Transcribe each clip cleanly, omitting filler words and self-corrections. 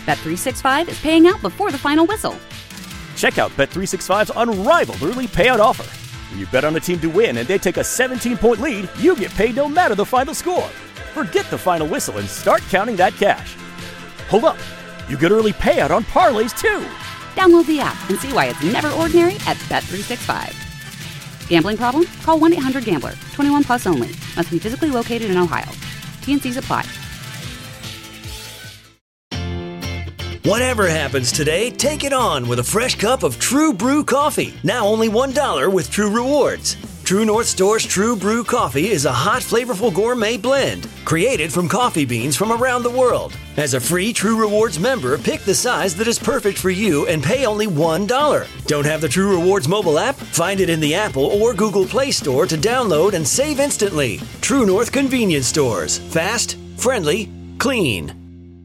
Bet365 is paying out before the final whistle. Check out Bet365's unrivaled early payout offer. When you bet on a team to win and they take a 17-point lead, you get paid no matter the final score. Forget the final whistle and start counting that cash. Hold up. You get early payout on parlays, too. Download the app and see why it's never ordinary at Bet365. Gambling problem? Call 1-800-GAMBLER. 21 plus only. Must be physically located in Ohio. T&Cs apply. Whatever happens today, take it on with a fresh cup of True Brew coffee. Now only $1 with True Rewards. True North Store's True Brew coffee is a hot, flavorful gourmet blend created from coffee beans from around the world. As a free True Rewards member, pick the size that is perfect for you and pay only $1. Don't have the True Rewards mobile app? Find it in the Apple or Google Play Store to download and save instantly. True North Convenience Stores. Fast, friendly, clean.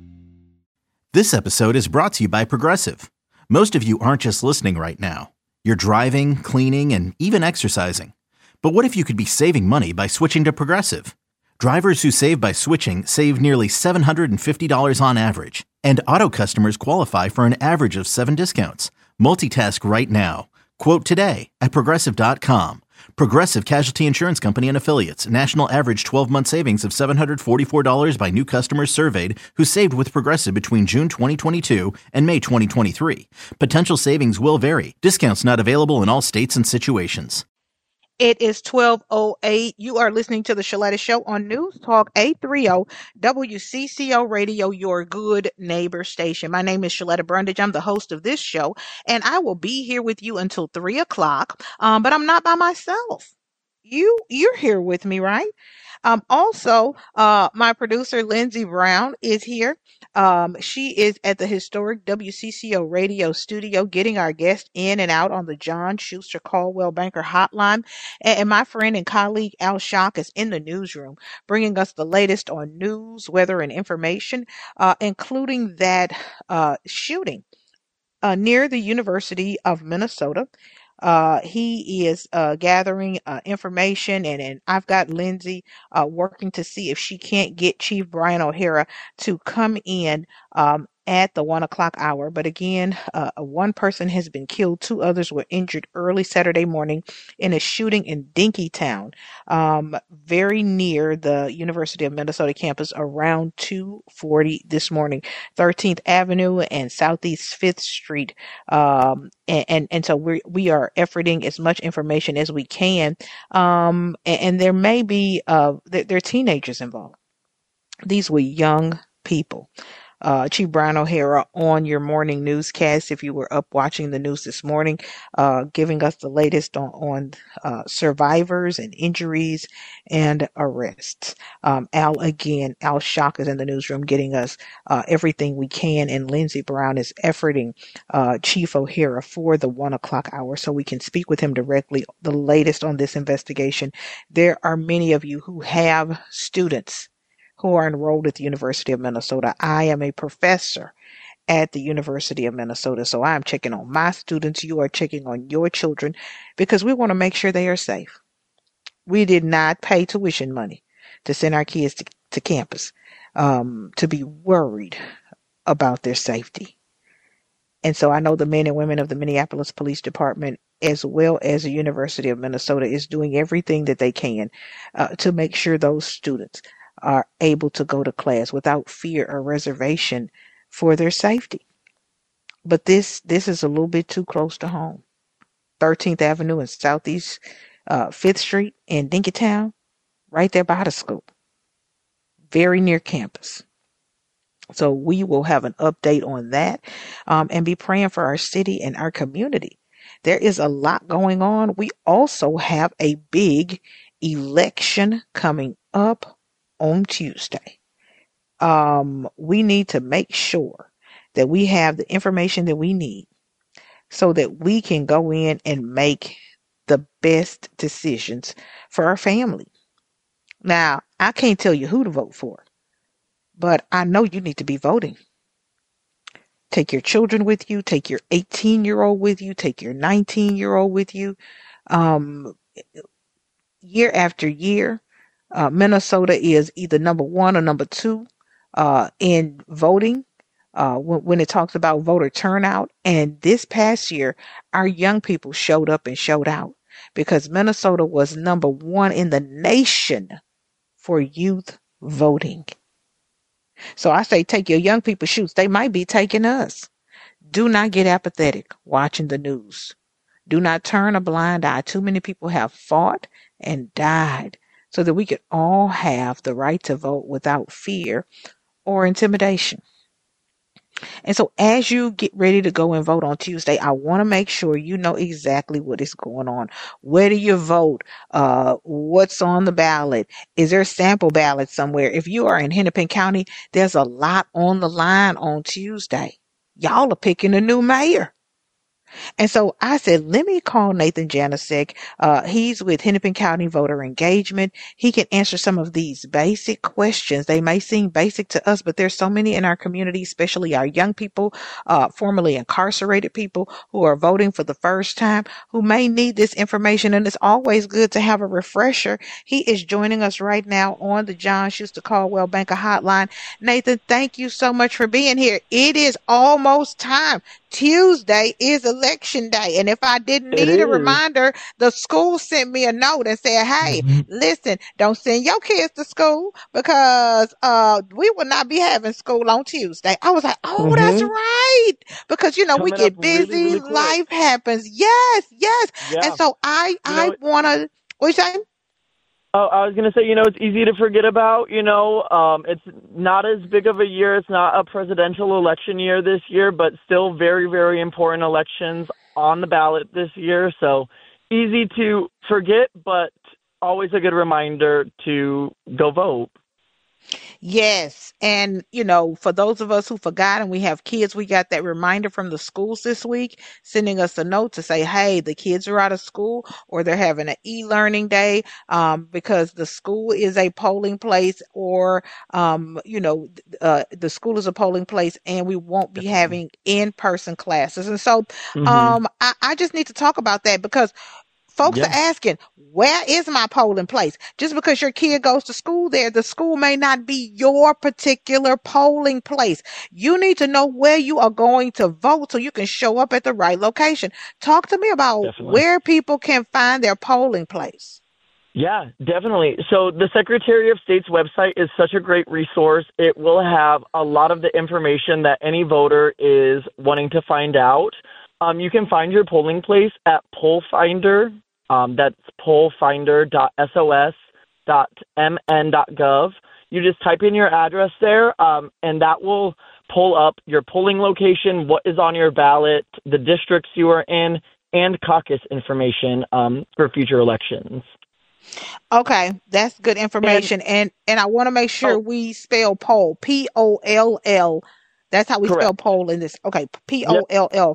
This episode is brought to you by Progressive. Most of you aren't just listening right now. You're driving, cleaning, and even exercising. But what if you could be saving money by switching to Progressive? Drivers who save by switching save nearly $750 on average. And auto customers qualify for an average of 7 discounts. Multitask right now. Quote today at Progressive.com. Progressive Casualty Insurance Company and Affiliates. National average 12-month savings of $744 by new customers surveyed who saved with Progressive between June 2022 and May 2023. Potential savings will vary. Discounts not available in all states and situations. It is 12:08. You are listening to the Shaletta Show on News Talk 830 WCCO Radio, your good neighbor station. My name is Shaletta Brundage. I'm the host of this show, and I will be here with you until 3 o'clock. But I'm not by myself. You're here with me, right? Also, my producer, Lindsey Brown, is here. She is at the historic WCCO radio studio getting our guests in and out on the John Schuster Caldwell Banker hotline. And my friend and colleague, Al Shock, is in the newsroom, bringing us the latest on news, weather, and information, including that shooting near the University of Minnesota. He is gathering information, and I've got Lindsey working to see if she can't get Chief Brian O'Hara to come in at the 1 o'clock hour. But again, one person has been killed. 2 others were injured early Saturday morning in a shooting in Dinkytown, very near the University of Minnesota campus around 2:40 this morning, 13th Avenue and Southeast 5th Street. And so we are efforting as much information as we can. And there may be, there are teenagers involved. These were young people. Chief Brian O'Hara on your morning newscast, if you were up watching the news this morning, giving us the latest on survivors and injuries and arrests. Al Shock is in the newsroom getting us everything we can, and Lindsey Brown is efforting Chief O'Hara for the 1 o'clock hour so we can speak with him directly, the latest on this investigation. There are many of you who have students who are enrolled at the University of Minnesota. I am a professor at the University of Minnesota, so I'm checking on my students. You are checking on your children because we want to make sure they are safe. We did not pay tuition money to send our kids to campus to be worried about their safety. And so I know the men and women of the Minneapolis Police Department, as well as the University of Minnesota, is doing everything that they can to make sure those students are able to go to class without fear or reservation for their safety. But this is a little bit too close to home. 13th Avenue and Southeast 5th Street in Dinkytown, right there by the school, very near campus. So we will have an update on that and be praying for our city and our community. There is a lot going on. We also have a big election coming up on Tuesday. We need to make sure that we have the information that we need so that we can go in and make the best decisions for our family. Now, I can't tell you who to vote for, but I know you need to be voting. Take your children with you, take your 18-year-old with you, take your 19-year-old with you. Year after year, Minnesota is either number 1 or number 2 in voting when it talks about voter turnout. And this past year, our young people showed up and showed out because Minnesota was number one in the nation for youth voting. So I say, take your young people shoots. They might be taking us. Do not get apathetic watching the news. Do not turn a blind eye. Too many people have fought and died so that we could all have the right to vote without fear or intimidation. And so as you get ready to go and vote on Tuesday, I want to make sure you know exactly what is going on. Where do you vote? What's on the ballot? Is there a sample ballot somewhere? If you are in Hennepin County, there's a lot on the line on Tuesday. Y'all are picking a new mayor. And so I said, let me call Nathan Janasek. He's with Hennepin County Voter Engagement. He can answer some of these basic questions. They may seem basic to us, but there's so many in our community, especially our young people, formerly incarcerated people who are voting for the first time, who may need this information. And it's always good to have a refresher. He is joining us right now on the John Schuster Caldwell Banker Hotline. Nathan, thank you so much for being here. It is almost time. Tuesday is election day. And if I didn't need a reminder, the school sent me a note and said, hey, listen, don't send your kids to school because we will not be having school on Tuesday. I was like, oh, that's right. Because, we get busy. Really life happens. Yes. Yeah. And so I want to, what you saying? Oh, I was going to say, it's easy to forget about, it's not as big of a year. It's not a presidential election year this year, but still very, very important elections on the ballot this year. So easy to forget, but always a good reminder to go vote. Yes. And, for those of us who forgot and we have kids, we got that reminder from the schools this week, sending us a note to say, hey, the kids are out of school or they're having an e-learning day because the school is a polling place or, the school is a polling place and we won't be having in-person classes. And so I just need to talk about that because folks are asking, where is my polling place? Just because your kid goes to school there, the school may not be your particular polling place. You need to know where you are going to vote so you can show up at the right location. Talk to me about where people can find their polling place. Yeah, definitely. So the Secretary of State's website is such a great resource. It will have a lot of the information that any voter is wanting to find out. You can find your polling place at PollFinder. That's pollfinder.sos.mn.gov. You just type in your address there, and that will pull up your polling location, what is on your ballot, the districts you are in, and caucus information for future elections. Okay, that's good information. And I want to make sure we spell poll, P-O-L-L. That's how we spell poll in this. Okay, POLL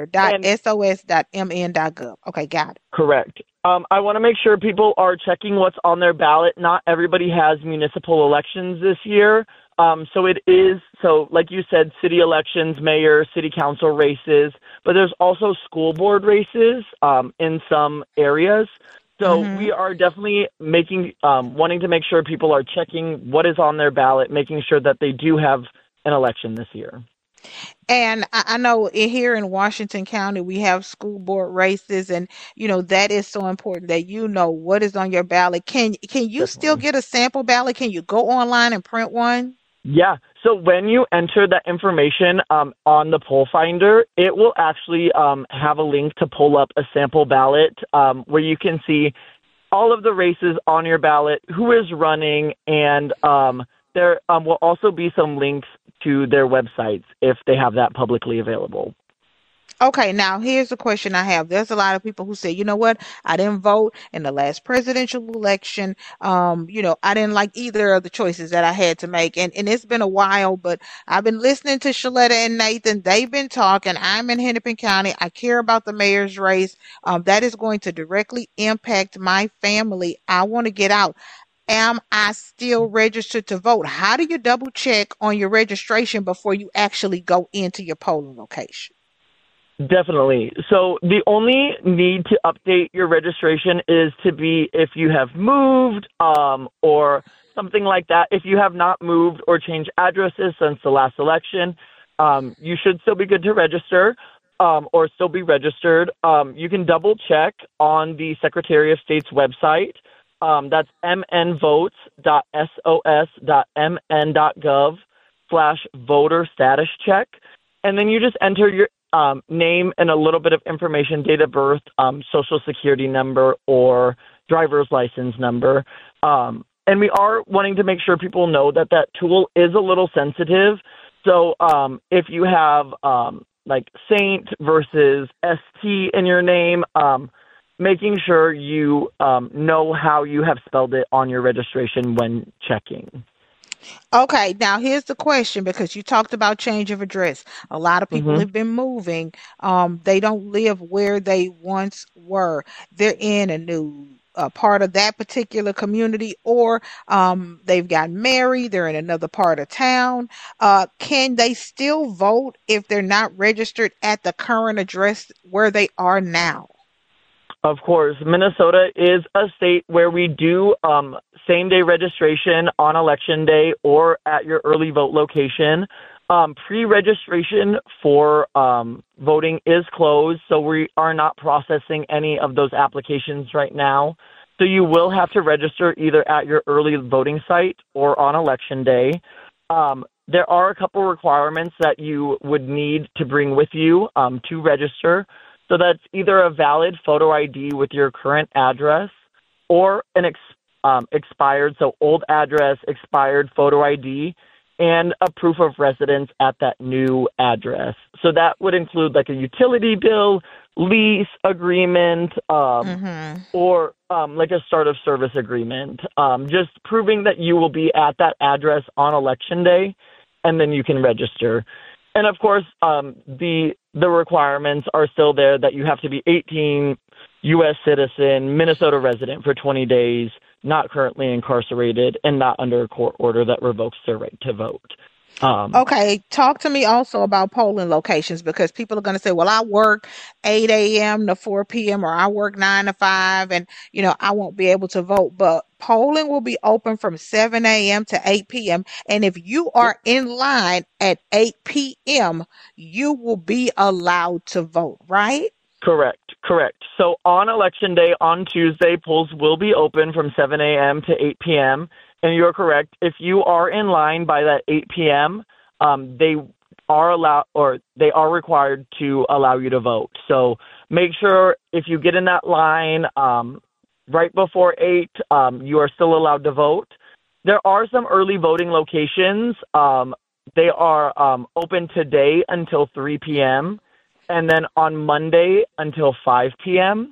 finder.sos.mn.gov. Okay, got it. Correct. I want to make sure people are checking what's on their ballot. Not everybody has municipal elections this year. So like you said, city elections, mayor, city council races, but there's also school board races in some areas. So we are definitely wanting to make sure people are checking what is on their ballot, making sure that they do have an election this year. And I know here in Washington County, we have school board races, and that is so important that what is on your ballot. Can you still get a sample ballot? Can you go online and print one? Yeah. So when you enter that information on the Poll Finder, it will actually have a link to pull up a sample ballot where you can see all of the races on your ballot, who is running, and there will also be some links to their websites if they have that publicly available. Okay, now here's the question I have. There's a lot of people who say, you know what, I didn't vote in the last presidential election. I didn't like either of the choices that I had to make. And it's been a while, but I've been listening to Shaletta and Nathan. They've been talking. I'm in Hennepin County. I care about the mayor's race. That is going to directly impact my family. I want to get out. Am I still registered to vote? How do you double check on your registration before you actually go into your polling location? Definitely. So the only need to update your registration is to be if you have moved or something like that. If you have not moved or changed addresses since the last election, you should still be good to register or still be registered. You can double check on the Secretary of State's website. That's mnvotes.sos.mn.gov/voter status check. And then you just enter your name and a little bit of information, date of birth, social security number, or driver's license number. And we are wanting to make sure people know that that tool is a little sensitive. So if you have like Saint versus ST in your name, making sure you know how you have spelled it on your registration when checking. Okay, now here's the question, because you talked about change of address. A lot of people have been moving. They don't live where they once were. They're in a new part of that particular community, or they've gotten married, they're in another part of town. Can they still vote if they're not registered at the current address where they are now? Of course. Minnesota is a state where we do same-day registration on Election Day or at your early vote location. Pre-registration for voting is closed, so we are not processing any of those applications right now. So you will have to register either at your early voting site or on Election Day. There are a couple requirements that you would need to bring with you to register. So that's either a valid photo ID with your current address or an expired, so old address, expired photo ID, and a proof of residence at that new address. So that would include like a utility bill, lease agreement, or like a start of service agreement, just proving that you will be at that address on Election Day, and then you can register. And of course, the requirements are still there that you have to be 18, U.S. citizen, Minnesota resident for 20 days, not currently incarcerated, and not under a court order that revokes their right to vote. Okay, talk to me also about polling locations, because people are going to say, well, I work 8 a.m. to 4 p.m. or I work 9 to 5 and, I won't be able to vote. But polling will be open from 7 a.m. to 8 p.m. And if you are in line at 8 p.m., you will be allowed to vote, right? Correct. So on Election Day, on Tuesday, polls will be open from 7 a.m. to 8 p.m., and you're correct. If you are in line by that 8 p.m., they are required to allow you to vote. So make sure if you get in that line right before 8, you are still allowed to vote. There are some early voting locations. They are open today until 3 p.m., and then on Monday until 5 p.m.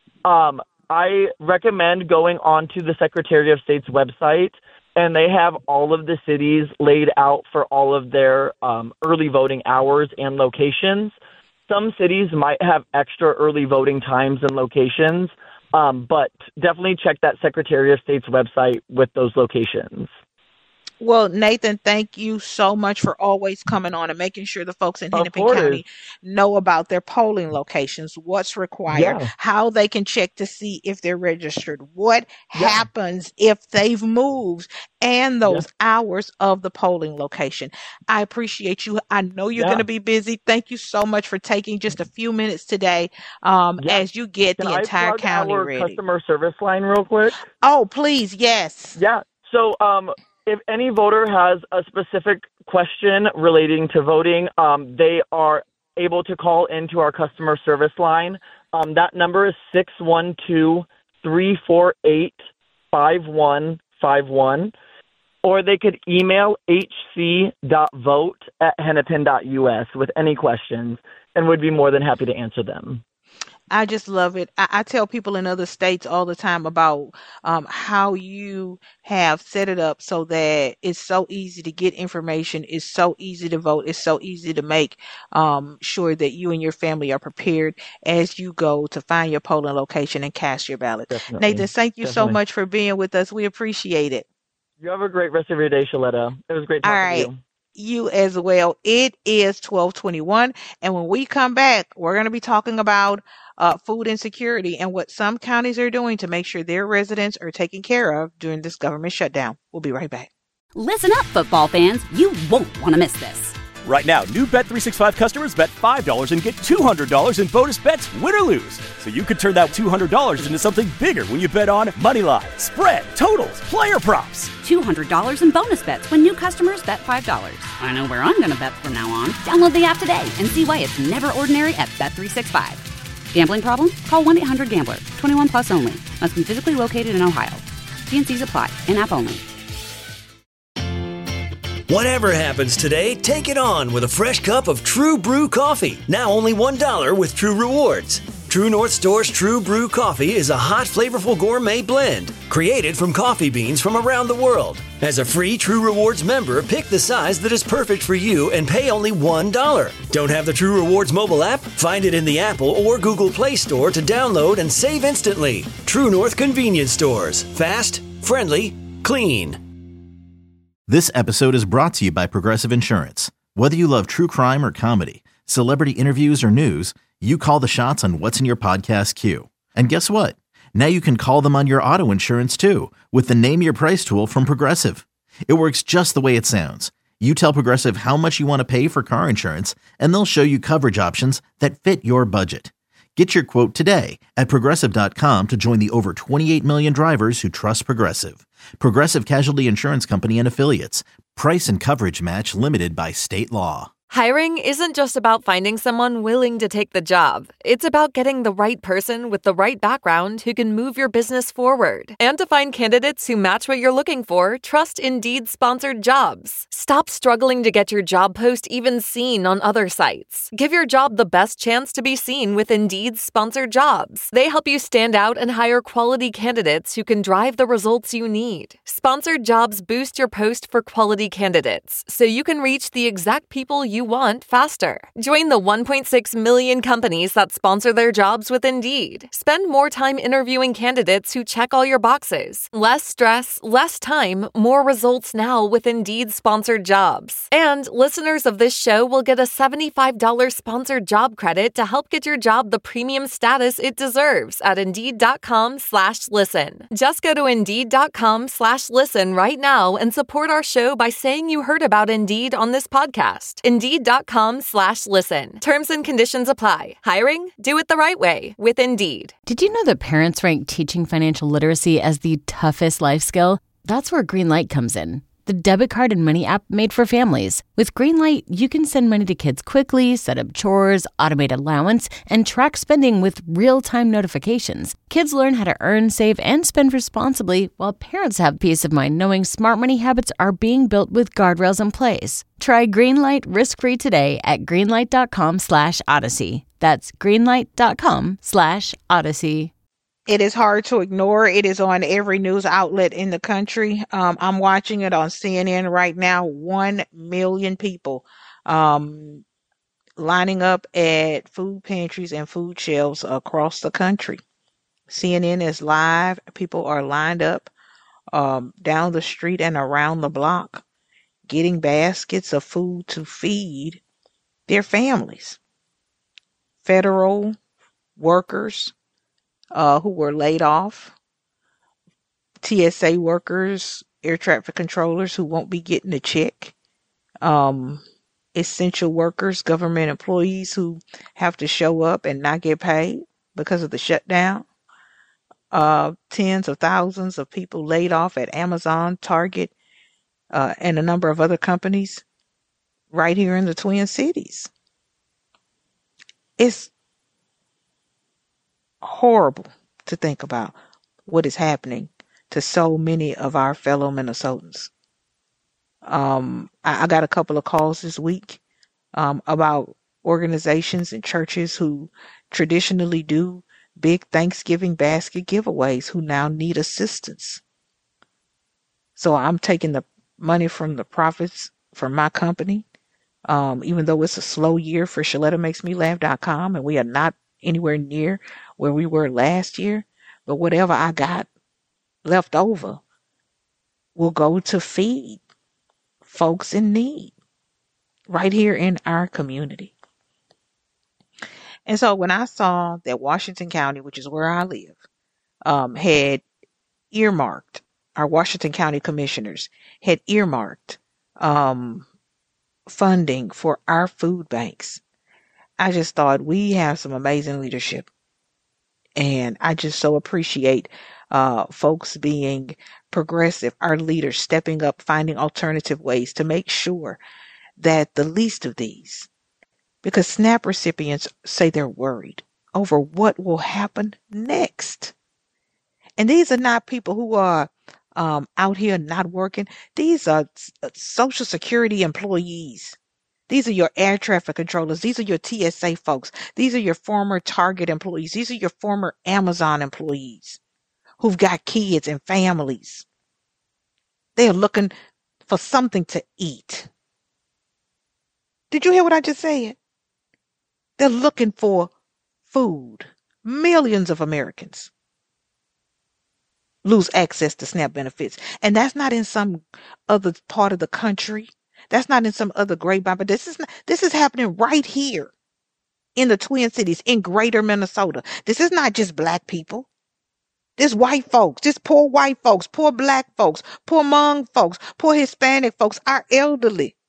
I recommend going on to the Secretary of State's website, and they have all of the cities laid out for all of their early voting hours and locations. Some cities might have extra early voting times and locations, but definitely check that Secretary of State's website with those locations. Well, Nathan, thank you so much for always coming on and making sure the folks in Hennepin County know about their polling locations, what's required, how they can check to see if they're registered, what happens if they've moved, and those hours of the polling location. I appreciate you. I know you're going to be busy. Thank you so much for taking just a few minutes today as you get the entire county ready. Customer service line real quick? Oh, please. Yes. Yeah. So, if any voter has a specific question relating to voting, they are able to call into our customer service line. That number is 612-348-5151, or they could email hc.vote@hennepin.us with any questions, and would be more than happy to answer them. I just love it. I tell people in other states all the time about how you have set it up so that it's so easy to get information, it's so easy to vote, it's so easy to make sure that you and your family are prepared as you go to find your polling location and cast your ballot. Definitely. Nathan, thank you so much for being with us. We appreciate it. You have a great rest of your day, Shaletta. It was great talking to you. You as well. It is 12:21, and when we come back, we're going to be talking about food insecurity and what some counties are doing to make sure their residents are taken care of during this government shutdown. We'll be right back. Listen up, football fans. You won't want to miss this. Right now, new Bet365 customers bet $5 and get $200 in bonus bets, win or lose. So you could turn that $200 into something bigger when you bet on moneyline, spread, totals, player props. $200 in bonus bets when new customers bet $5. I know where I'm going to bet from now on. Download the app today and see why it's never ordinary at Bet365. Gambling problem? Call 1-800-GAMBLER. 21 plus only. Must be physically located in Ohio. T&Cs apply. In-app only. Whatever happens today, take it on with a fresh cup of True Brew coffee. Now only $1 with True Rewards. True North Store's True Brew coffee is a hot, flavorful gourmet blend created from coffee beans from around the world. As a free True Rewards member, pick the size that is perfect for you and pay only $1. Don't have the True Rewards mobile app? Find it in the Apple or Google Play Store to download and save instantly. True North Convenience Stores. Fast, friendly, clean. This episode is brought to you by Progressive Insurance. Whether you love true crime or comedy, celebrity interviews or news, you call the shots on what's in your podcast queue. And guess what? Now you can call them on your auto insurance too with the Name Your Price tool from Progressive. It works just the way it sounds. You tell Progressive how much you want to pay for car insurance, and they'll show you coverage options that fit your budget. Get your quote today at Progressive.com to join the over 28 million drivers who trust Progressive. Progressive Casualty Insurance Company and Affiliates. Price and coverage match limited by state law. Hiring isn't just about finding someone willing to take the job. It's about getting the right person with the right background who can move your business forward. And to find candidates who match what you're looking for, trust Indeed sponsored jobs. Stop struggling to get your job post even seen on other sites. Give your job the best chance to be seen with Indeed sponsored jobs. They help you stand out and hire quality candidates who can drive the results you need. Sponsored jobs boost your post for quality candidates, so you can reach the exact people you want faster. Join the 1.6 million companies that sponsor their jobs with Indeed. Spend more time interviewing candidates who check all your boxes. Less stress, less time, more results now with Indeed sponsored jobs. And listeners of this show will get a $75 sponsored job credit to help get your job the premium status it deserves at Indeed.com/listen. Just go to Indeed.com/listen right now and support our show by saying you heard about Indeed on this podcast. Indeed.com/listen. Terms and conditions apply. Hiring? Do it the right way with Indeed. Did you know that parents rank teaching financial literacy as the toughest life skill? That's where Greenlight comes in. The debit card and money app made for families. With Greenlight, you can send money to kids quickly, set up chores, automate allowance, and track spending with real-time notifications. Kids learn how to earn, save, and spend responsibly, while parents have peace of mind knowing smart money habits are being built with guardrails in place. Try Greenlight risk-free today at greenlight.com/Odyssey. That's greenlight.com/Odyssey. It is hard to ignore. It is on every news outlet in the country. I'm watching it on CNN right now. 1 million people lining up at food pantries and food shelves across the country. CNN is live. People are lined up down the street and around the block, getting baskets of food to feed their families. Federal workers who were laid off, TSA workers, air traffic controllers who won't be getting a check, essential workers, government employees who have to show up and not get paid because of the shutdown, tens of thousands of people laid off at Amazon, Target, and a number of other companies right here in the Twin Cities. It's horrible to think about what is happening to so many of our fellow Minnesotans. I got a couple of calls this week about organizations and churches who traditionally do big Thanksgiving basket giveaways who now need assistance. So I'm taking the money from the profits from my company, even though it's a slow year for ShalettaMakesMeLaugh.com, and we are not anywhere near where we were last year, but whatever I got left over will go to feed folks in need right here in our community. And so when I saw that Washington County, which is where I live, had earmarked, our Washington County commissioners had earmarked funding for our food banks. I just thought we have some amazing leadership. And I just so appreciate folks being progressive, our leaders stepping up, finding alternative ways to make sure that the least of these, because SNAP recipients say they're worried over what will happen next. And these are not people who are out here not working. These are Social Security employees. These are your air traffic controllers. These are your TSA folks. These are your former Target employees. These are your former Amazon employees who've got kids and families. They are looking for something to eat. Did you hear what I just said? They're looking for food. Millions of Americans lose access to SNAP benefits. And that's not in some other part of the country. That's not in some other grapevine, but this is happening right here in the Twin Cities, in greater Minnesota. This is not just black people. This white folks, this poor white folks, poor black folks, poor Hmong folks, poor Hispanic folks, our elderly.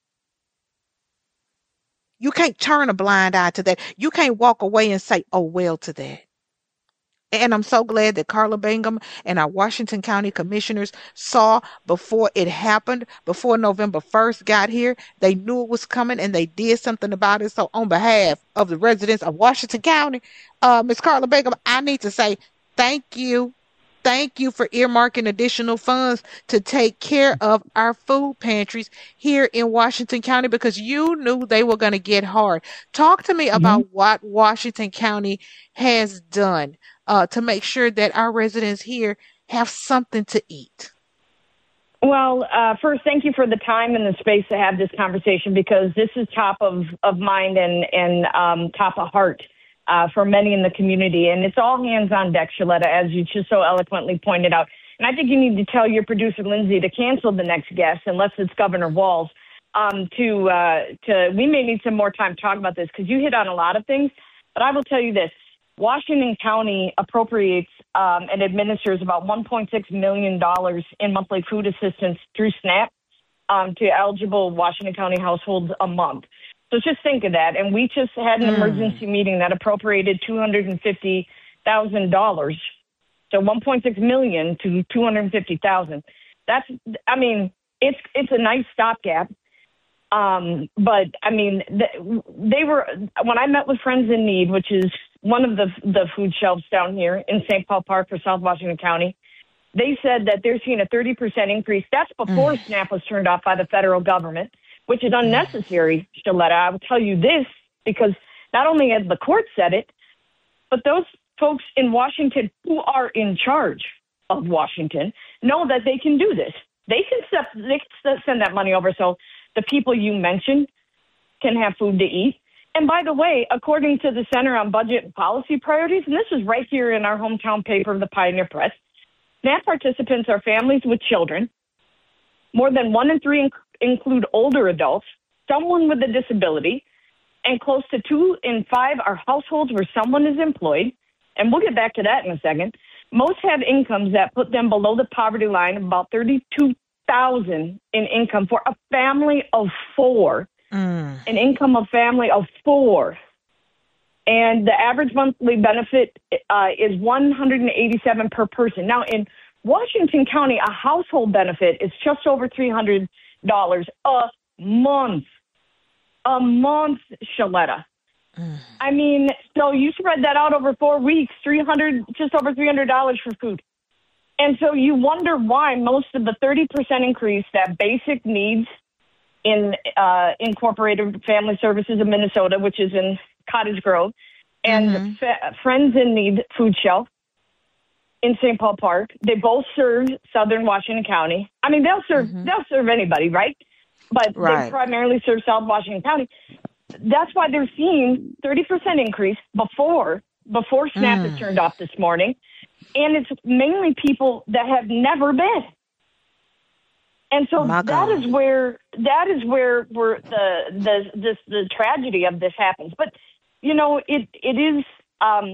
You can't turn a blind eye to that. You can't walk away and say, oh, well, to that. And I'm so glad that Carla Bingham and our Washington County commissioners saw before it happened, before November 1st got here. They knew it was coming and they did something about it. So on behalf of the residents of Washington County, Ms. Carla Bingham, I need to say thank you. Thank you for earmarking additional funds to take care of our food pantries here in Washington County, because you knew they were going to get hard. Talk to me about what Washington County has done to make sure that our residents here have something to eat. Well, first, thank you for the time and the space to have this conversation, because this is top of mind and top of heart for many in the community. And it's all hands on deck, Shaletta, as you just so eloquently pointed out. And I think you need to tell your producer, Lindsay, to cancel the next guest, unless it's Governor Walz. We may need some more time to talk about this, because you hit on a lot of things. But I will tell you this. Washington County appropriates and administers about $1.6 million in monthly food assistance through SNAP to eligible Washington County households a month. So just think of that. And we just had an emergency meeting that appropriated $250,000. So $1.6 million to $250,000. That's, I mean, it's a nice stopgap. But I mean, they were, when I met with Friends in Need, which is one of the food shelves down here in St. Paul Park for South Washington County, they said that they're seeing a 30% increase. That's before SNAP was turned off by the federal government, which is unnecessary, Shaletta. I will tell you this, because not only has the court said it, but those folks in Washington who are in charge of Washington know that they can do this. They can send that money over so the people you mentioned can have food to eat. And by the way, according to the Center on Budget and Policy Priorities, and this is right here in our hometown paper of the Pioneer Press, SNAP participants are families with children. More than 1 in 3 include older adults, someone with a disability, and close to 2 in 5 are households where someone is employed. And we'll get back to that in a second. Most have incomes that put them below the poverty line, about $32,000 in income for a family of 4. An income of family of 4. And the average monthly benefit is $187 per person. Now, in Washington County, a household benefit is just over $300 a month. A month, Shaletta. I mean, so you spread that out over 4 weeks, just over $300 for food. And so you wonder why most of the 30% increase that basic needs in Incorporated Family Services of Minnesota, which is in Cottage Grove, and Friends in Need Food Shelf in St. Paul Park. They both serve Southern Washington County. I mean, they'll serve anybody, right? But they primarily serve South Washington County. That's why they're seeing 30% increase before SNAP is turned off this morning. And it's mainly people that have never been. And so that is where the tragedy of this happens. But, you know, it is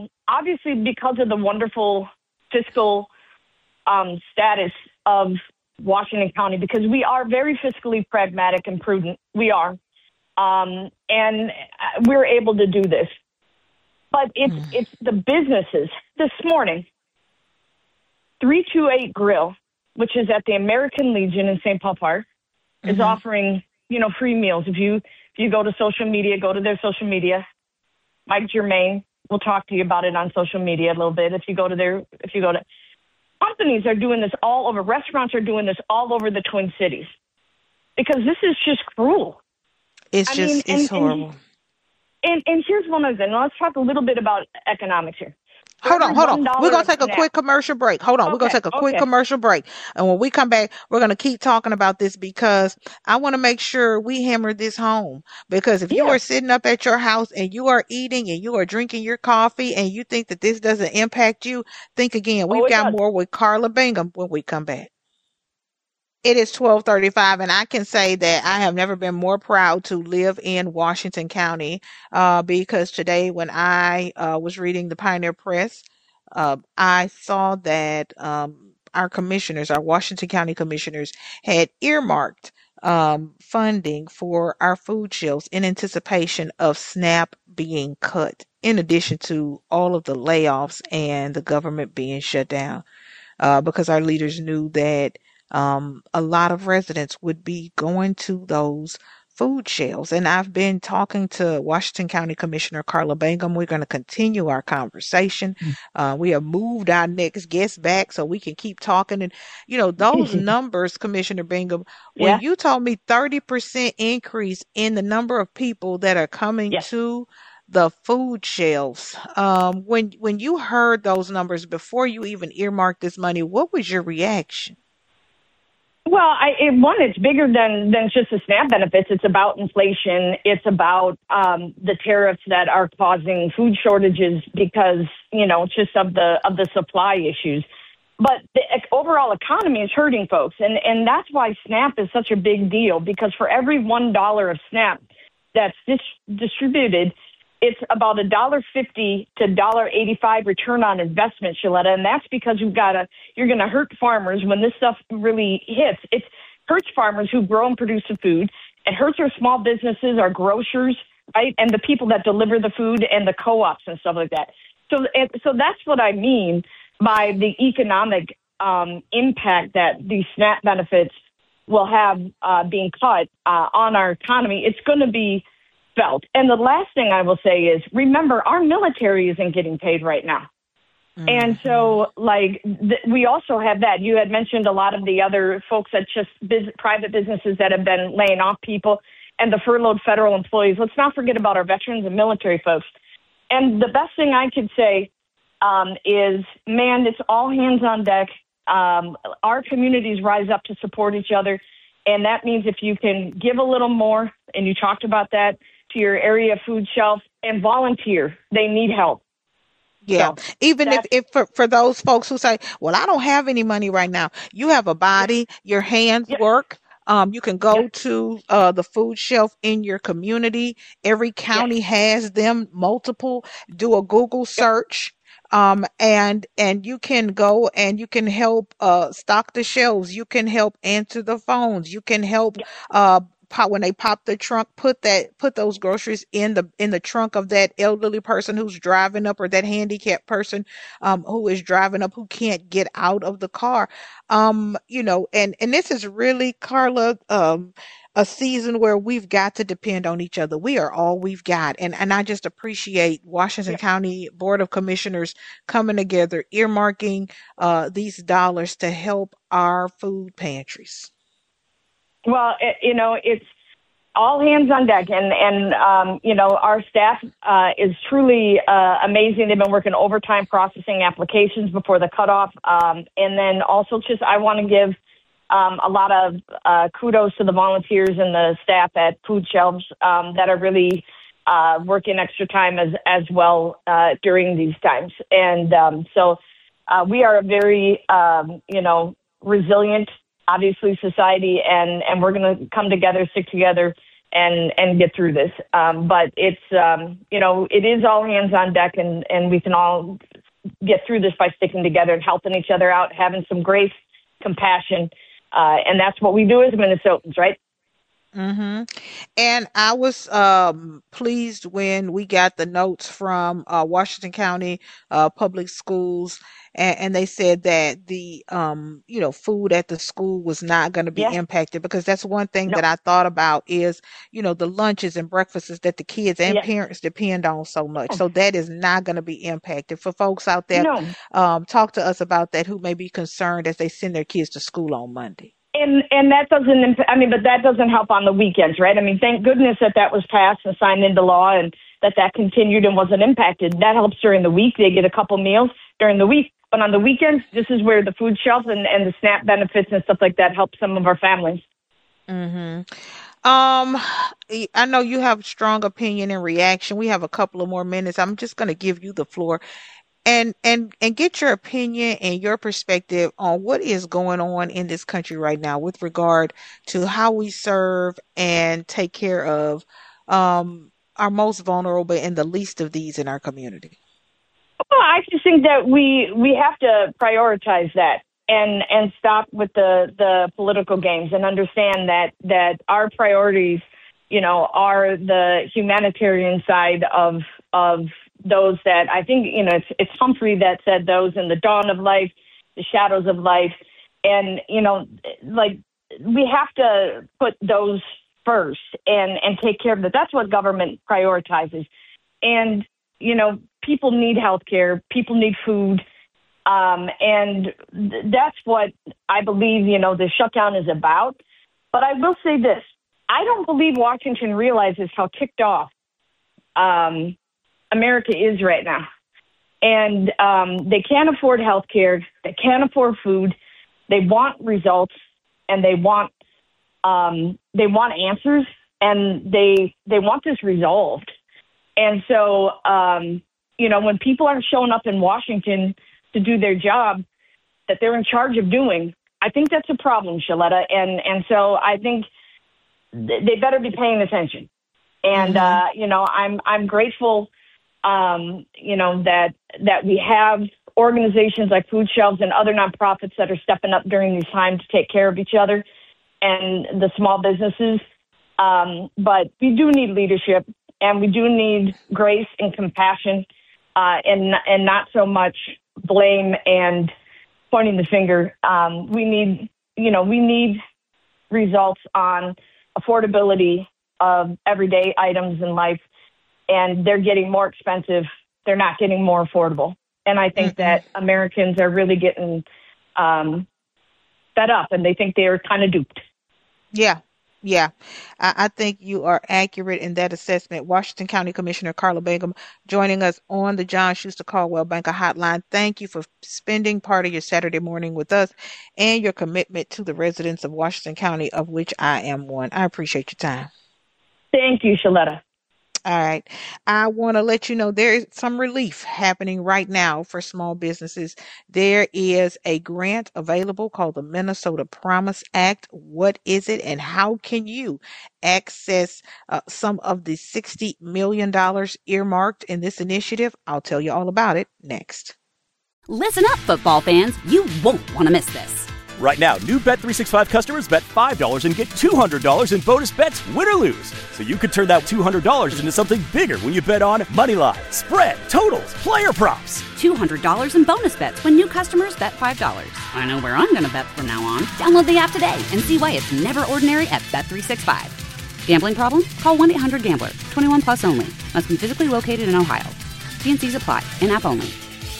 obviously because of the wonderful fiscal status of Washington County because we are very fiscally pragmatic and prudent. We are. And we're able to do this. But it's the businesses. This morning, 328 Grill, which is at the American Legion in St. Paul Park, is offering, free meals. If you go to social media, go to their social media. Mike Germain will talk to you about it on social media a little bit. Companies are doing this all over. Restaurants are doing this all over the Twin Cities because this is just cruel. It's horrible. And here's one other thing. Let's talk a little bit about economics here. Hold on. We're going to take a quick commercial break. Hold on. We're going to take a quick commercial break. And when we come back, we're going to keep talking about this because I want to make sure we hammer this home. Because if you are sitting up at your house and you are eating and you are drinking your coffee and you think that this doesn't impact you, think again. We've got more with Carla Bingham when we come back. It is 12:35, and I can say that I have never been more proud to live in Washington County because today when I was reading the Pioneer Press, I saw that our commissioners, our Washington County commissioners, had earmarked funding for our food shelves in anticipation of SNAP being cut, in addition to all of the layoffs and the government being shut down, because our leaders knew that a lot of residents would be going to those food shelves. And I've been talking to Washington County Commissioner Carla Bingham. We're going to continue our conversation. We have moved our next guest back so we can keep talking. And, those numbers, Commissioner Bingham, when you told me 30% increase in the number of people that are coming to the food shelves, when you heard those numbers before you even earmarked this money, what was your reaction? Well, it's bigger than just the SNAP benefits. It's about inflation. It's about the tariffs that are causing food shortages because, just of the supply issues. But the overall economy is hurting folks. And that's why SNAP is such a big deal, because for every $1 of SNAP that's distributed, it's about $1.50 to $1.85 return on investment, Shaletta, and that's because you're going to hurt farmers when this stuff really hits. It hurts farmers who grow and produce the food. It hurts our small businesses, our grocers, right, and the people that deliver the food and the co-ops and stuff like that. So that's what I mean by the economic impact that these SNAP benefits will have being cut on our economy. It's going to be felt. And the last thing I will say is, remember, our military isn't getting paid right now. And so, we also have that. You had mentioned a lot of the other folks that just private businesses that have been laying off people and the furloughed federal employees. Let's not forget about our veterans and military folks. And the best thing I could say is, man, it's all hands on deck. Our communities rise up to support each other. And that means if you can give a little more, and you talked about that, to your area food shelf, and volunteer. They need help. Yeah. So even if for those folks who say, well, I don't have any money right now, you have a body, your hands work. You can go to the food shelf in your community. Every county has them, multiple. Do a Google search. And you can go and you can help stock the shelves. You can help answer the phones. You can help when they pop the trunk, put those groceries in the trunk of that elderly person who's driving up, or that handicapped person who is driving up, who can't get out of the car. And this is really, Carla, a season where we've got to depend on each other. We are all we've got. And I just appreciate Washington County Board of Commissioners coming together, earmarking these dollars to help our food pantries. Well, it's all hands on deck. And our staff is truly amazing. They've been working overtime processing applications before the cutoff. And then also I want to give a lot of kudos to the volunteers and the staff at food shelves that are really working extra time as well during these times. And so we are a very, resilient, obviously, society, and we're going to come together, stick together, and get through this. But it's, it is all hands on deck, and we can all get through this by sticking together and helping each other out, having some grace, compassion, And that's what we do as Minnesotans, right? Mm-hmm. And I was pleased when we got the notes from Washington County Public Schools, and they said that the food at the school was not going to be impacted, because that's one thing that I thought about is, the lunches and breakfasts that the kids and parents depend on so much. So that is not going to be impacted. For folks out there, talk to us about that who may be concerned as they send their kids to school on Monday. And that doesn't, but that doesn't help on the weekends, right? Thank goodness that was passed and signed into law and that continued and wasn't impacted. That helps during the week. They get a couple meals during the week. But on the weekends, this is where the food shelves and the SNAP benefits and stuff like that help some of our families. Mm-hmm. I know you have strong opinion and reaction. We have a couple of more minutes. I'm just going to give you the floor. And get your opinion and your perspective on what is going on in this country right now with regard to how we serve and take care of our most vulnerable and the least of these in our community. Well, I just think that we have to prioritize that and stop with the political games and understand that our priorities, are the humanitarian side of those that I think, it's Humphrey that said those in the dawn of life, the shadows of life. And, we have to put those first and take care of that. That's what government prioritizes. And, people need health care, people need food. And that's what I believe, the shutdown is about. But I will say this, I don't believe Washington realizes how ticked off America is right now. And they can't afford health care. They can't afford food. They want results, and they want answers, and they want this resolved. And so, when people aren't showing up in Washington to do their job that they're in charge of doing, I think that's a problem, Shaletta. And so I think they better be paying attention. And, I'm grateful that we have organizations like Food Shelves and other nonprofits that are stepping up during these times to take care of each other and the small businesses. But we do need leadership, and we do need grace and compassion, and not so much blame and pointing the finger. We need results on affordability of everyday items in life. And they're getting more expensive. They're not getting more affordable. And I think that Americans are really getting fed up, and they think they're kind of duped. Yeah. I think you are accurate in that assessment. Washington County Commissioner Carla Bingham joining us on the John Schuster Caldwell Banker Hotline. Thank you for spending part of your Saturday morning with us and your commitment to the residents of Washington County, of which I am one. I appreciate your time. Thank you, Shaletta. All right. I want to let you know there is some relief happening right now for small businesses. There is a grant available called the Minnesota Promise Act. What is it, and how can you access some of the $60 million earmarked in this initiative? I'll tell you all about it next. Listen up, football fans. You won't want to miss this. Right now, new Bet365 customers bet $5 and get $200 in bonus bets, win or lose. So you could turn that $200 into something bigger when you bet on money line, spread, totals, player props. $200 in bonus bets when new customers bet $5. I know where I'm going to bet from now on. Download the app today and see why it's never ordinary at Bet365. Gambling problem? Call 1-800-GAMBLER. 21 plus only. Must be physically located in Ohio. T&Cs apply. In-app only.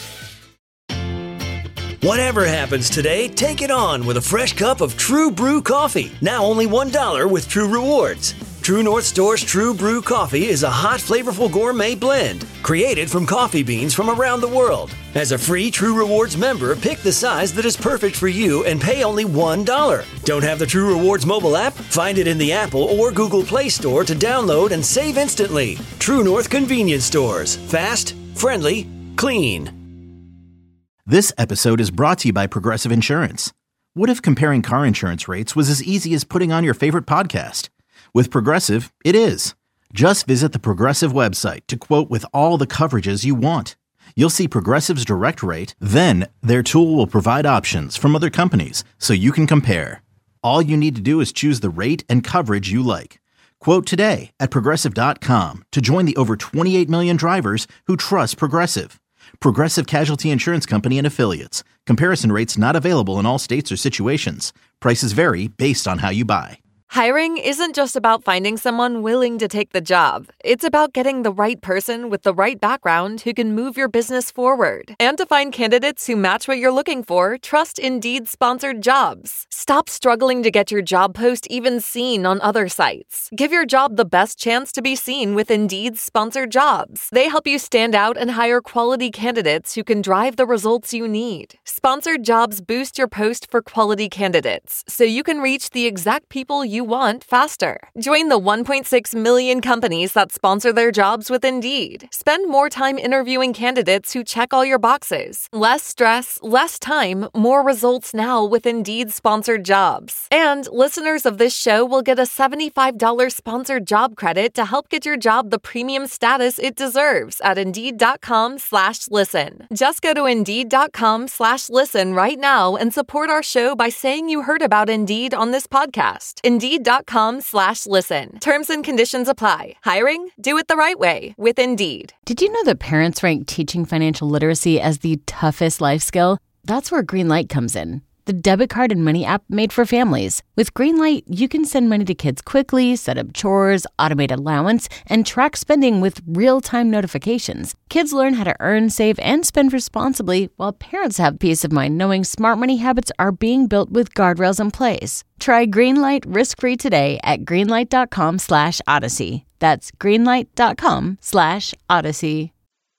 Whatever happens today, take it on with a fresh cup of True Brew coffee. Now only $1 with True Rewards. True North Store's True Brew coffee is a hot, flavorful gourmet blend created from coffee beans from around the world. As a free True Rewards member, pick the size that is perfect for you and pay only $1. Don't have the True Rewards mobile app? Find it in the Apple or Google Play Store to download and save instantly. True North Convenience Stores. Fast, friendly, clean. This episode is brought to you by Progressive Insurance. What if comparing car insurance rates was as easy as putting on your favorite podcast? With Progressive, it is. Just visit the Progressive website to quote with all the coverages you want. You'll see Progressive's direct rate, then their tool will provide options from other companies so you can compare. All you need to do is choose the rate and coverage you like. Quote today at Progressive.com to join the over 28 million drivers who trust Progressive. Progressive Casualty Insurance Company and Affiliates. Comparison rates not available in all states or situations. Prices vary based on how you buy. Hiring isn't just about finding someone willing to take the job. It's about getting the right person with the right background who can move your business forward. And to find candidates who match what you're looking for, trust Indeed-sponsored jobs. Stop struggling to get your job post even seen on other sites. Give your job the best chance to be seen with Indeed-sponsored jobs. They help you stand out and hire quality candidates who can drive the results you need. Sponsored jobs boost your post for quality candidates, so you can reach the exact people you want faster. Join the 1.6 million companies that sponsor their jobs with Indeed. Spend more time interviewing candidates who check all your boxes. Less stress, less time, more results now with Indeed sponsored jobs. And listeners of this show will get a $75 sponsored job credit to help get your job the premium status it deserves at Indeed.com/listen. Just go to Indeed.com/listen right now and support our show by saying you heard about Indeed on this podcast. Indeed.com/listen. Terms and conditions apply. Hiring? Do it the right way with Indeed. Did you know that parents rank teaching financial literacy as the toughest life skill? That's where Greenlight comes in. The debit card and money app made for families. With Greenlight, you can send money to kids quickly, set up chores, automate allowance, and track spending with real-time notifications. Kids learn how to earn, save, and spend responsibly, while parents have peace of mind knowing smart money habits are being built with guardrails in place. Try Greenlight risk-free today at greenlight.com/Odyssey. That's greenlight.com/Odyssey.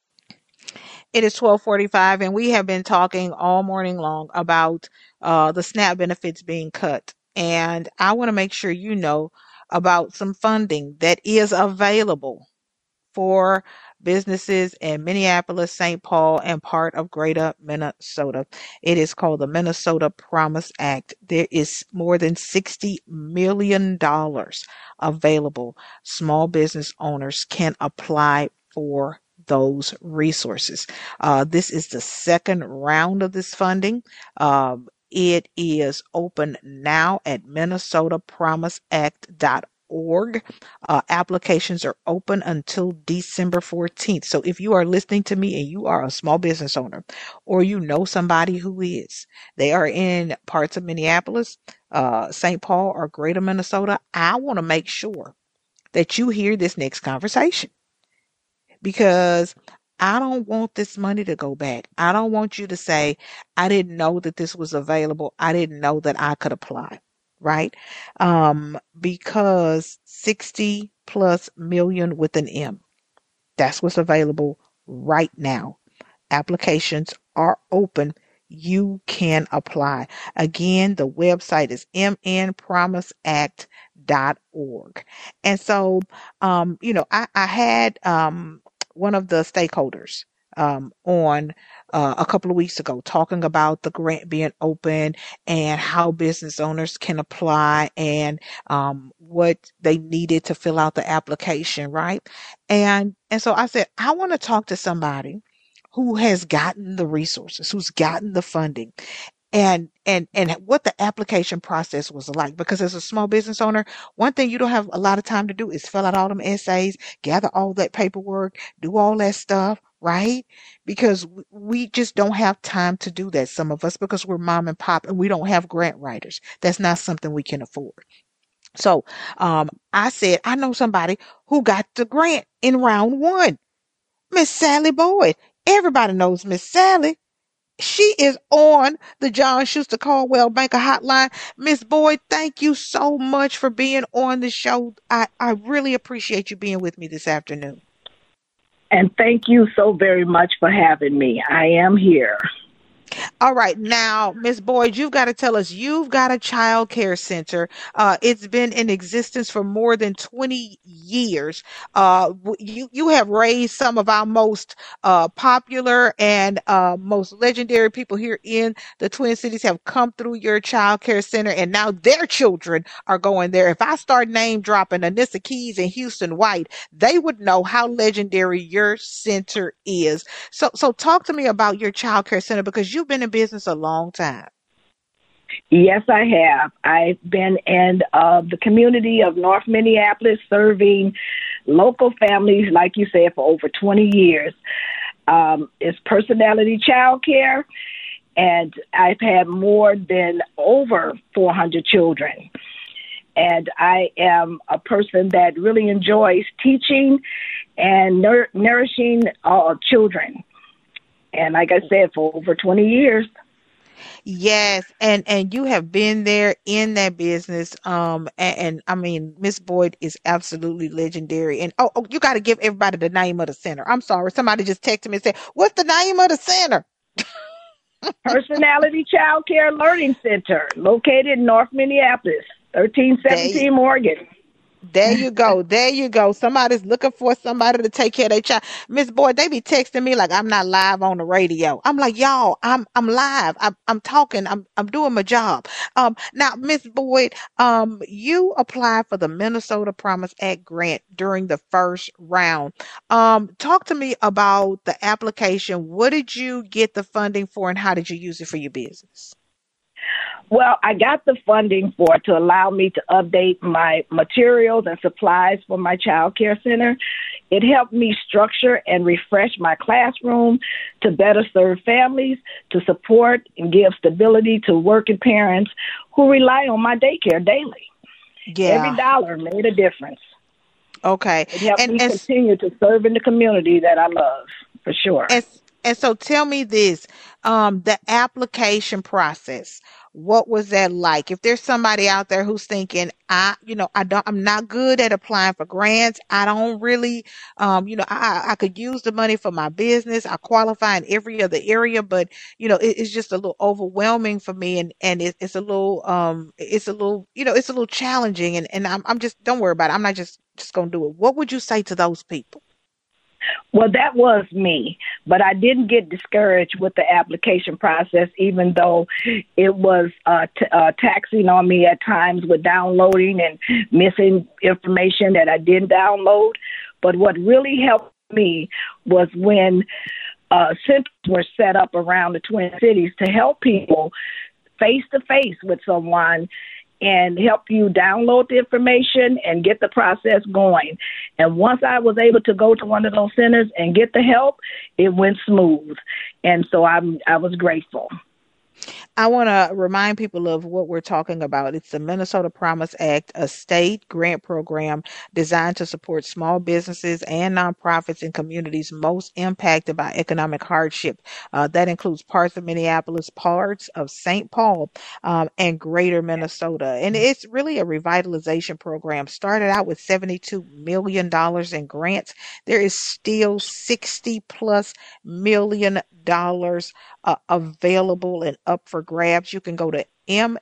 It is 12:45, and we have been talking all morning long about the SNAP benefits being cut. And I want to make sure you know about some funding that is available for businesses in Minneapolis, St. Paul, and part of Greater Minnesota. It is called the Minnesota Promise Act. There is more than $60 million available. Small business owners can apply for those resources. This is the second round of this funding. It is open now at minnesotapromiseact.org. Applications are open until December 14th. So if you are listening to me and you are a small business owner, or you know somebody who is, they are in parts of Minneapolis, St. Paul, or Greater Minnesota, I want to make sure that you hear this next conversation, because I don't want this money to go back. I don't want you to say, I didn't know that this was available. I didn't know that I could apply, right? Because 60 plus million with an M, that's what's available right now. Applications are open. You can apply. Again, the website is mnpromiseact.org. And so, I had one of the stakeholders on a couple of weeks ago talking about the grant being open and how business owners can apply and what they needed to fill out the application, right? And so I said, I want to talk to somebody who has gotten the resources, who's gotten the funding, and what the application process was like. Because as a small business owner, one thing you don't have a lot of time to do is fill out all them essays, gather all that paperwork, do all that stuff, right? Because we just don't have time to do that, some of us, because we're mom and pop and we don't have grant writers. That's not something we can afford. So I said, I know somebody who got the grant in round one, Miss Sally Boyd. Everybody knows Miss Sally. She is on the John Schuster Caldwell Banker Hotline. Miss Boyd, thank you so much for being on the show. I really appreciate you being with me this afternoon. And thank you so very much for having me. I am here. All right. Now, Ms. Boyd, you've got to tell us, you've got a child care center. It's been in existence for more than 20 years. You have raised some of our most popular and most legendary people here in the Twin Cities have come through your child care center, and now their children are going there. If I start name dropping Anissa Keys and Houston White, they would know how legendary your center is. So talk to me about your child care center, because you've been in business a long time. Yes, I have. I've been in the community of North Minneapolis serving local families, like you said, for over 20 years. It's personality child care, and I've had more than over 400 children. And I am a person that really enjoys teaching and nourishing children. And like I said, for over 20 years. Yes, and you have been there in that business. And I mean, Miss Boyd is absolutely legendary. And oh, you got to give everybody the name of the center. I'm sorry, somebody just texted me and said, "What's the name of the center?" Personality Child Care Learning Center, located in North Minneapolis, 1317 Morgan. There you go. There you go. Somebody's looking for somebody to take care of their child. Miss Boyd, they be texting me like I'm not live on the radio. I'm like, y'all, I'm live. I'm talking. I'm doing my job. Now, Miss Boyd, you applied for the Minnesota Promise Act grant during the first round. Talk to me about the application. What did you get the funding for, and how did you use it for your business? Well, I got the funding for it to allow me to update my materials and supplies for my child care center. It helped me structure and refresh my classroom to better serve families, to support and give stability to working parents who rely on my daycare daily. Yeah. Every dollar made a difference. Okay. It helped me continue to serve in the community that I love, for sure. And so tell me this, the application process, what was that like? If there's somebody out there who's thinking, I'm not good at applying for grants. I don't really, I could use the money for my business. I qualify in every other area, but it's just a little overwhelming for me. And it's a little, it's a little challenging, and I'm just, don't worry about it. I'm not just going to do it. What would you say to those people? Well, that was me, but I didn't get discouraged with the application process, even though it was taxing on me at times with downloading and missing information that I didn't download. But what really helped me was when centers were set up around the Twin Cities to help people face-to-face with someone and help you download the information and get the process going. And once I was able to go to one of those centers and get the help, it went smooth. And so I was grateful. I want to remind people of what we're talking about. It's the Minnesota Promise Act, a state grant program designed to support small businesses and nonprofits in communities most impacted by economic hardship. That includes parts of Minneapolis, parts of St. Paul, and greater Minnesota. And it's really a revitalization program. Started out with $72 million in grants. There is still $60+ million available and up for grabs. You can go to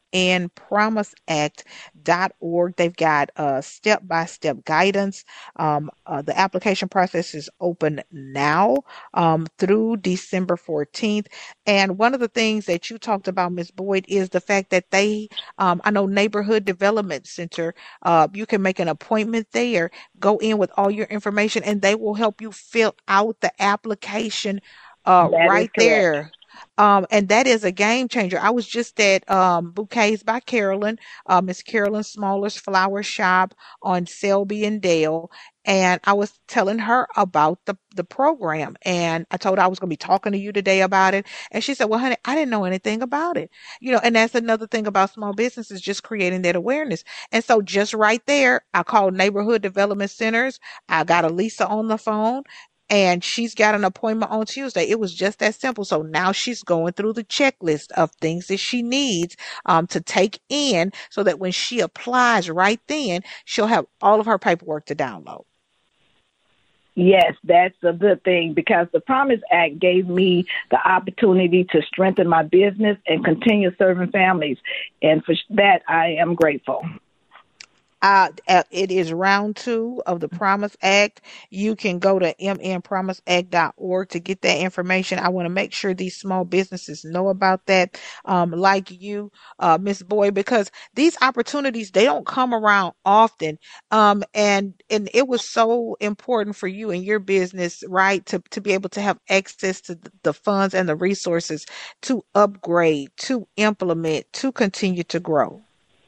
mnpromiseact.org. They've got step-by-step guidance. The application process is open now through December 14th. And one of the things that you talked about, Ms. Boyd, is the fact that they, I know Neighborhood Development Center, you can make an appointment there, go in with all your information, and they will help you fill out the application right there. And that is a game changer. I was just at Bouquets by Carolyn, Miss Carolyn Smaller's flower shop on Selby and Dale. And I was telling her about the program. And I told her I was going to be talking to you today about it. And she said, well, honey, I didn't know anything about it. And that's another thing about small businesses, just creating that awareness. And so just right there, I called Neighborhood Development Centers. I got Elisa on the phone. And she's got an appointment on Tuesday. It was just that simple. So now she's going through the checklist of things that she needs to take in so that when she applies right then, she'll have all of her paperwork to download. Yes, that's a good thing, because the Promise Act gave me the opportunity to strengthen my business and continue serving families. And for that, I am grateful. It is round 2 of the Promise Act. You can go to mnpromiseact.org to get that information. I want to make sure these small businesses know about that, like you, Ms. Boyd, because these opportunities, they don't come around often. And it was so important for you and your business, right, to be able to have access to the funds and the resources to upgrade, to implement, to continue to grow.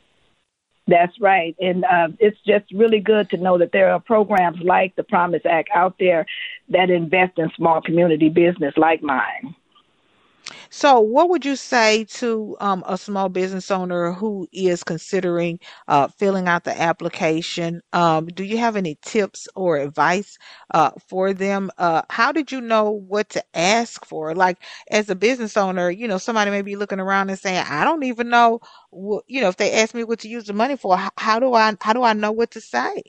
That's right. And it's just really good to know that there are programs like the Promise Act out there that invest in small community business like mine. So what would you say to a small business owner who is considering filling out the application? Do you have any tips or advice for them? How did you know what to ask for? Like, as a business owner, somebody may be looking around and saying, I don't even know, if they ask me what to use the money for, how do I know what to say?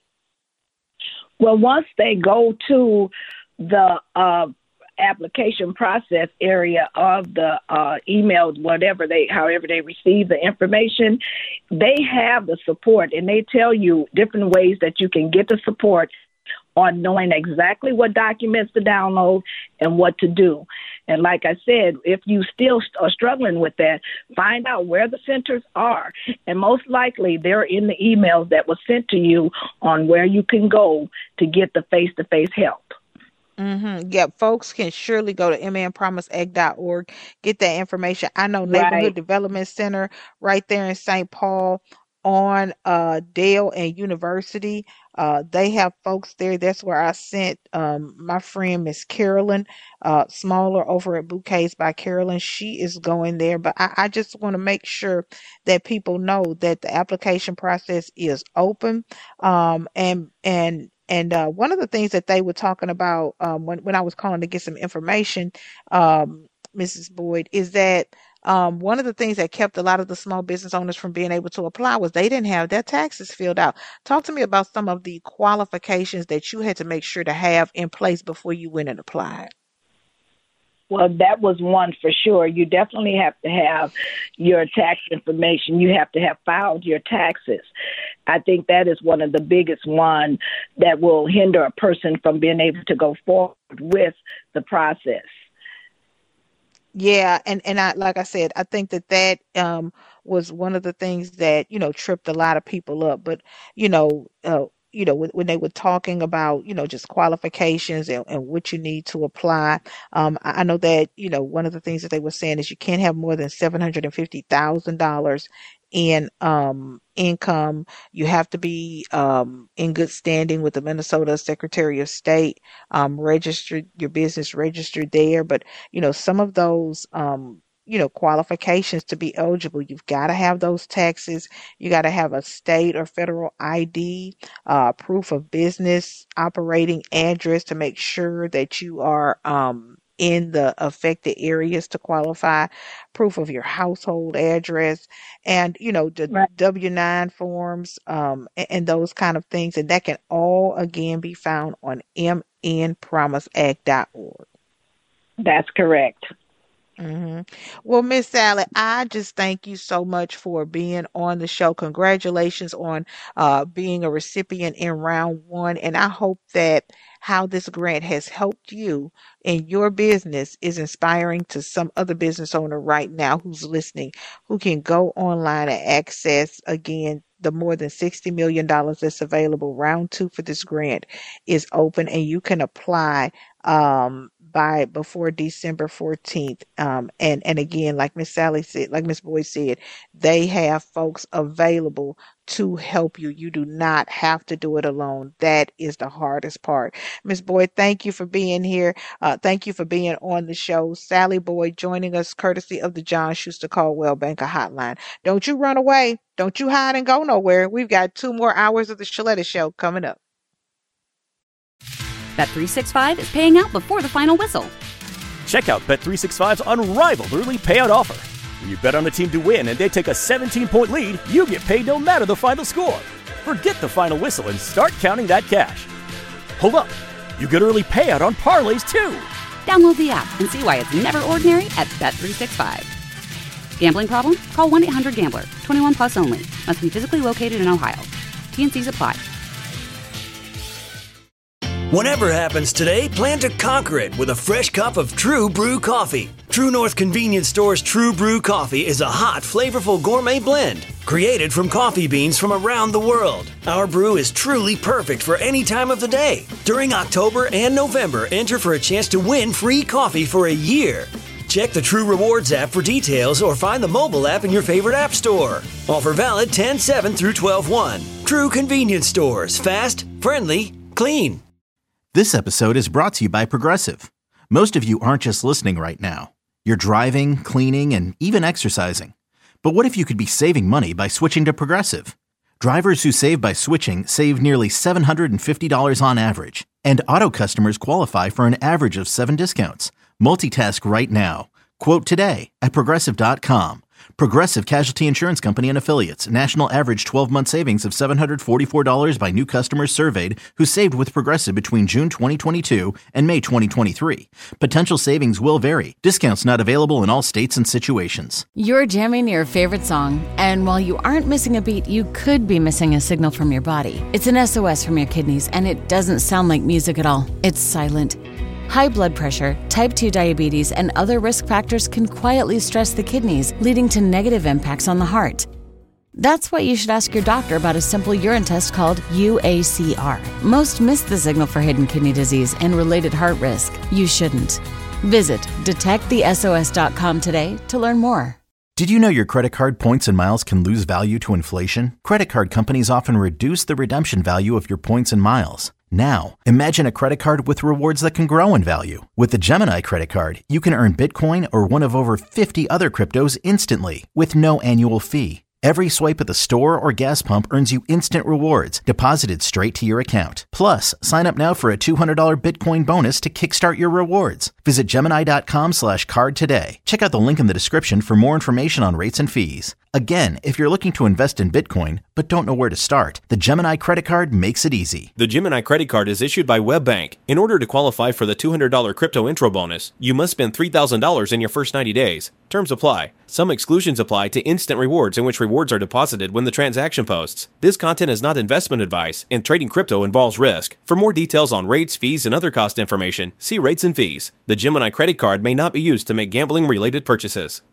Well, once they go to the application process area of the emails, however they receive the information, they have the support, and they tell you different ways that you can get the support on knowing exactly what documents to download and what to do. And like I said, if you still are struggling with that, find out where the centers are. And most likely they're in the emails that was sent to you on where you can go to get the face-to-face help. Mm-hmm. Yeah, folks can surely go to mnpromiseact.org, get that information. I know Neighborhood Development Center right there in St. Paul on Dale and University. They have folks there. That's where I sent my friend Miss Carolyn Smaller over at Bouquets by Carolyn. She is going there. But I just want to make sure that people know that the application process is open. And one of the things that they were talking about when I was calling to get some information, Mrs. Boyd, is that one of the things that kept a lot of the small business owners from being able to apply was they didn't have their taxes filled out. Talk to me about some of the qualifications that you had to make sure to have in place before you went and applied. Well, that was one for sure. You definitely have to have your tax information. You have to have filed your taxes. I think that is one of the biggest one that will hinder a person from being able to go forward with the process. Yeah, and I, like I said, I think that was one of the things that tripped a lot of people up. But when they were talking about just qualifications and what you need to apply, I know that one of the things that they were saying is you can't have more than $750,000 in income. You have to be in good standing with the Minnesota Secretary of State, registered, your business registered there. But some of those qualifications to be eligible, you've got to have those taxes. You got to have a state or federal ID, proof of business operating address to make sure that you are in the affected areas to qualify, proof of your household address, and the W-9 forms, and those kind of things. And that can all again be found on mnpromiseact.org. That's correct. Mm-hmm. Well, Miss Sally, I just thank you so much for being on the show. Congratulations on being a recipient in round 1. And I hope that how this grant has helped you in your business is inspiring to some other business owner right now who's listening, who can go online and access, again, the more than $60 million that's available. Round 2 for this grant is open, and you can apply by before December 14th. And again, like Miss Sally said, like Miss Boyd said, they have folks available to help you. You do not have to do it alone. That is the hardest part. Miss Boyd, thank you for being here. Thank you for being on the show. Sally Boyd joining us courtesy of the John Schuster Coldwell Banker Hotline. Don't you run away. Don't you hide and go nowhere. We've got 2 more hours of the Shaletta Show coming up. Bet365 is paying out before the final whistle. Check out Bet365's unrivaled early payout offer. When you bet on a team to win and they take a 17-point lead, you get paid no matter the final score. Forget the final whistle and start counting that cash. Hold up. You get early payout on parlays too. Download the app and see why it's never ordinary at Bet365. Gambling problem? Call 1-800-GAMBLER. 21 plus only. Must be physically located in Ohio. T&Cs apply. Whatever happens today, plan to conquer it with a fresh cup of True Brew coffee. True North Convenience Store's True Brew coffee is a hot, flavorful gourmet blend created from coffee beans from around the world. Our brew is truly perfect for any time of the day. During October and November, enter for a chance to win free coffee for a year. Check the True Rewards app for details or find the mobile app in your favorite app store. Offer valid 10/7 through 12/1. True Convenience Stores. Fast, friendly, clean. This episode is brought to you by Progressive. Most of you aren't just listening right now. You're driving, cleaning, and even exercising. But what if you could be saving money by switching to Progressive? Drivers who save by switching save nearly $750 on average. And auto customers qualify for an average of 7 discounts. Multitask right now. Quote today at Progressive.com. Progressive Casualty Insurance Company and Affiliates. National average 12-month savings of $744 by new customers surveyed who saved with Progressive between June 2022 and May 2023. Potential savings will vary. Discounts not available in all states and situations. You're jamming your favorite song, and while you aren't missing a beat, you could be missing a signal from your body. It's an SOS from your kidneys, and it doesn't sound like music at all. It's silent. High blood pressure, type 2 diabetes, and other risk factors can quietly stress the kidneys, leading to negative impacts on the heart. That's why you should ask your doctor about a simple urine test called UACR. Most miss the signal for hidden kidney disease and related heart risk. You shouldn't. Visit detectthesos.com today to learn more. Did you know your credit card points and miles can lose value to inflation? Credit card companies often reduce the redemption value of your points and miles. Now, imagine a credit card with rewards that can grow in value. With the Gemini credit card, you can earn Bitcoin or one of over 50 other cryptos instantly with no annual fee. Every swipe at the store or gas pump earns you instant rewards deposited straight to your account. Plus, sign up now for a $200 Bitcoin bonus to kickstart your rewards. Visit Gemini.com/card today. Check out the link in the description for more information on rates and fees. Again, if you're looking to invest in Bitcoin but don't know where to start, the Gemini credit card makes it easy. The Gemini credit card is issued by WebBank. In order to qualify for the $200 crypto intro bonus, you must spend $3,000 in your first 90 days. Terms apply. Some exclusions apply to instant rewards in which rewards are deposited when the transaction posts. This content is not investment advice, and trading crypto involves risk. For more details on rates, fees, and other cost information, see rates and fees. The Gemini credit card may not be used to make gambling-related purchases.